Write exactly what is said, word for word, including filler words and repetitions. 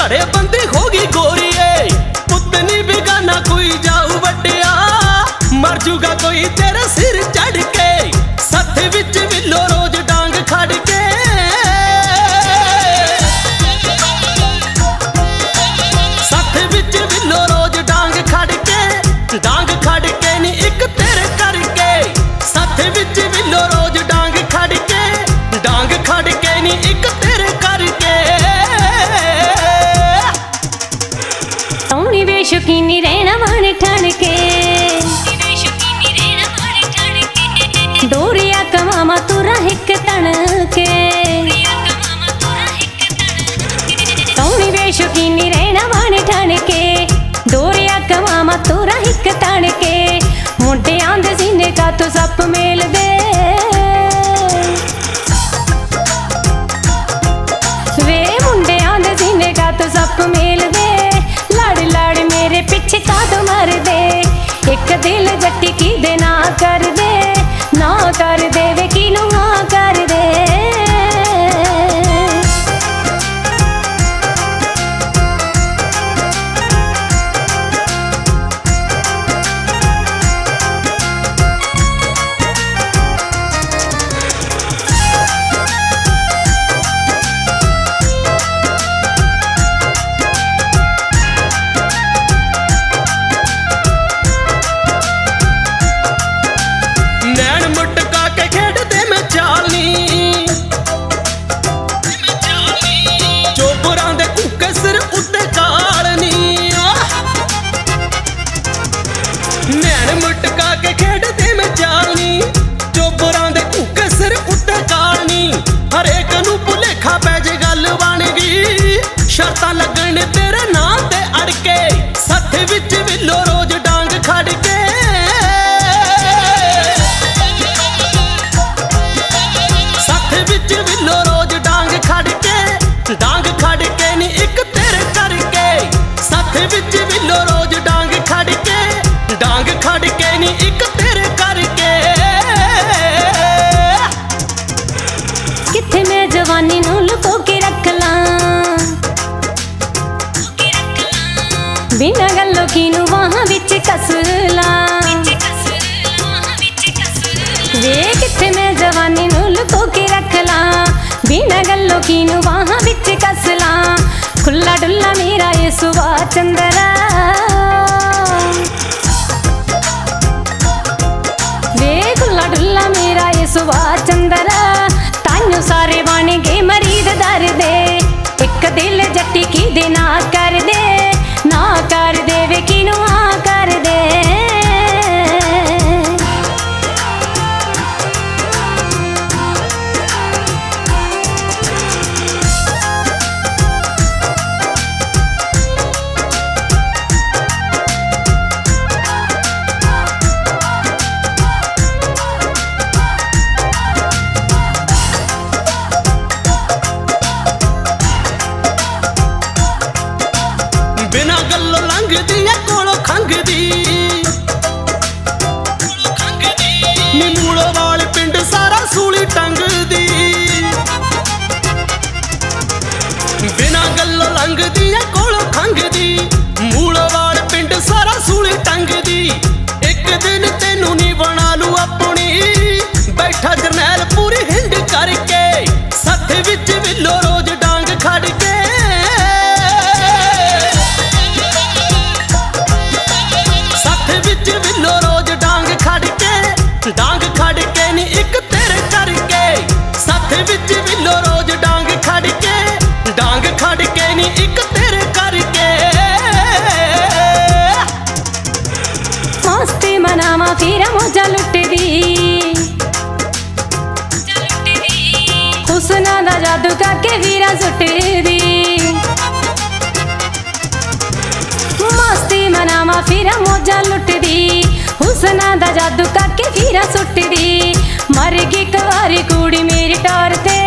घड़े बंदी होगी गोरीए पुत नी बेगाना कोई जाऊ वड्डिया मर जूगा कोई तेरे सिर चढ़ के सथ विच विलो रोज डांग खड़ के सथ विच विलो रोज डांग खड़ के डांग खड़ के नी एक तेरे करके सथ विच विलो रोज डांग खड़ के डांग खड़ के नी एक तेरे करके सौनी वे शौकीनी रहना वन ठण के डोरिया कमामा तुरा हिक तन के सौनी वे शौकीनी रहना वन ठण के डोरिया कमामा तुरा हिक तन के मुंडे आंदे सीने का तो सप मेल दे वे मुंडे आंदे सीने का तो सप मेल दे लड़ लड़ मेरे पीछे काटो मार दे एक दिल जट्टी की दे ना कर दे ना कर दे वे की नु हाँ कर दे शर्तां लगन तेरे नाम ते अड़के सथ विच विलो रोज डांग खड़ के सथ विच विलो रोज डांग खड़ के डांग खड़ के नी एक तेरे करके सथ विच विलो रोज डांग खड़ के डांग खड़ के नी एक तेरे करके किथे मैं जवानी नू लुको के रख ला बिना गल्लों की नू वहां विच कसला वे किथे मैं जवानी नू लुको के रख ला बिना गल्लों की नू वहां विच कसला खुला डुल्ला मेरा ये सुबह चंदरा वे खुला डुल्ला मेरा ये सुबह चंदरा तानू सारे बन गए मरीद दर दे एक दिल जट्टी की दे ना कर दे ना कर दे वे की नु हाँ कर दे बिना गल्लों लंघदी है कोलों खंघदी नी मूलों वाल पिंड सारा सूली टंगदी बिना गल्लों लंघदी है कोलों खंघदी मूलों वाल पिंड सारा सूली टंगदी एक दिन तेनू नी बना लू अपनी बैठा जरनैल पूरी हिंड करके सथ विच विलो रोज डांग खड़ के विलो रोज डांग खड़ के डांग खड़ के नी एक तेरे करके सथ विच विलो रोज डांग खड़ के डांग खड़ के नी एक तेरे करके मस्ती मनावा फिर मौजा लुट दी हुस्ना दा जादू करके वीरा सुट दी मस्ती मनावा फिर मौजा लुट दी हुस्ना दा जादू करके वीरा सुट दी मर गई कवारी कुड़ी मेरी टौर ते